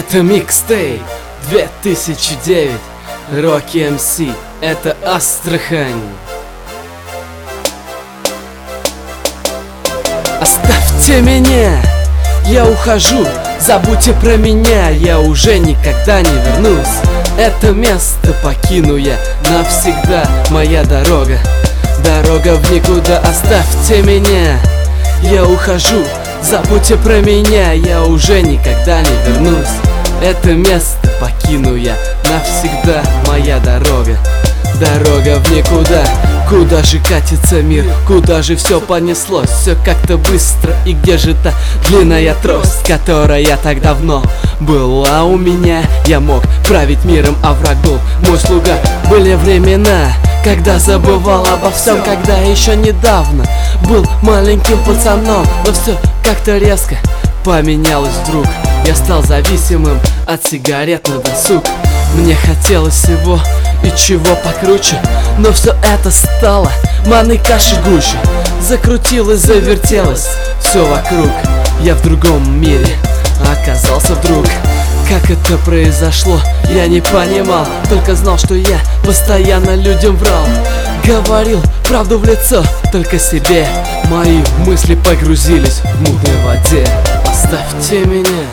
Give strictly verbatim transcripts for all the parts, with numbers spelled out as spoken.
Это микстейп две тысячи девять, Rocky эм си, это Астрахань. Оставьте меня, я ухожу, забудьте про меня, я уже никогда не вернусь. Это место покину я навсегда, моя дорога, дорога в никуда. Оставьте меня, я ухожу, забудьте про меня, я уже никогда не вернусь. Это место покину я навсегда, моя дорога, дорога в никуда. Куда же катится мир, куда же все понеслось, все как-то быстро. И где же та длинная трость, которая так давно была у меня? Я мог править миром, а враг был мой слуга. Были времена, когда забывал обо всем, когда еще недавно был маленьким пацаном. Но все как-то резко поменялось вдруг. Я стал зависимым от сигарет на досуг. Мне хотелось всего и чего покруче, но все это стало манной кашей гуще. Закрутилось, завертелось все вокруг. Я в другом мире оказался вдруг. Как это произошло, я не понимал, только знал, что я постоянно людям врал. Говорил правду в лицо, только себе. Мои мысли погрузились в мутной воде. Оставьте меня,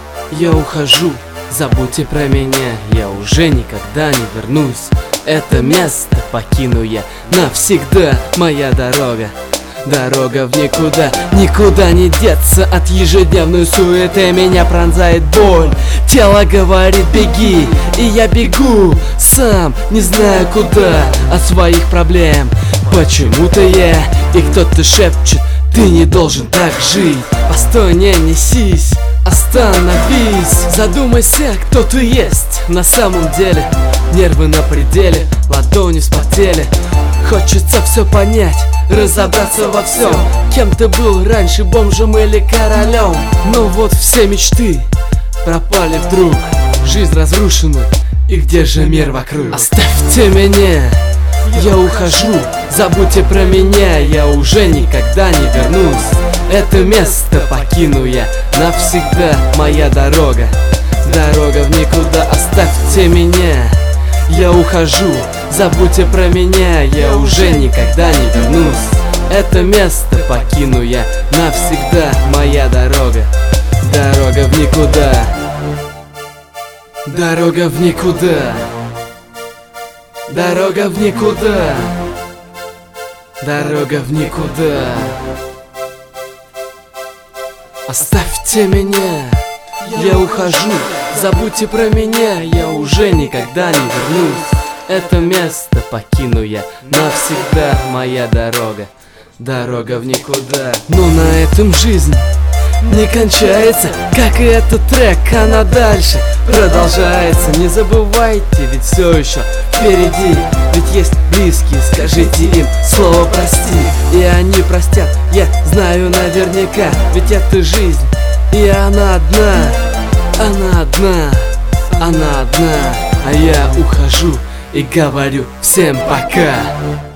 я ухожу, забудьте про меня, я уже никогда не вернусь. Это место покину я навсегда, моя дорога, дорога в никуда. Никуда не деться от ежедневной суеты. Меня пронзает боль, тело говорит беги, и я бегу сам, не знаю куда от своих проблем. Почему-то я, и кто-то шепчет: ты не должен так жить. Постой, не несись, остановись, задумайся, кто ты есть на самом деле. Нервы на пределе, ладони вспотели. Хочется все понять, разобраться во всем. Кем ты был раньше, бомжем или королем? Но вот все мечты пропали вдруг. Жизнь разрушена, и где же мир вокруг? Оставьте меня, я ухожу, забудьте про меня, я уже никогда не вернусь. Это место покину я навсегда, моя дорога, дорога в никуда. Оставьте меня, я ухожу, забудьте про меня, я уже никогда не вернусь. Это место покину я навсегда, моя дорога, дорога в никуда, дорога в никуда, дорога в никуда, дорога в никуда. Оставьте меня, я ухожу, забудьте про меня, я уже никогда не вернусь. Это место покину я навсегда, моя дорога, дорога в никуда. Но на этом жизнь не кончается, как и этот трек, она дальше продолжается. Не забывайте, ведь все еще впереди, ведь есть близкие, скажите им слово прости, и они простят, я знаю наверняка. Ведь это жизнь, и она одна, она одна, она одна. А я ухожу и говорю всем пока.